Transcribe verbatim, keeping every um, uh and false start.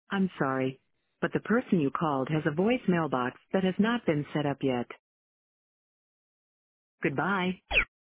I'm sorry, but the person you called has a voice mailbox that has not been set up yet. Goodbye.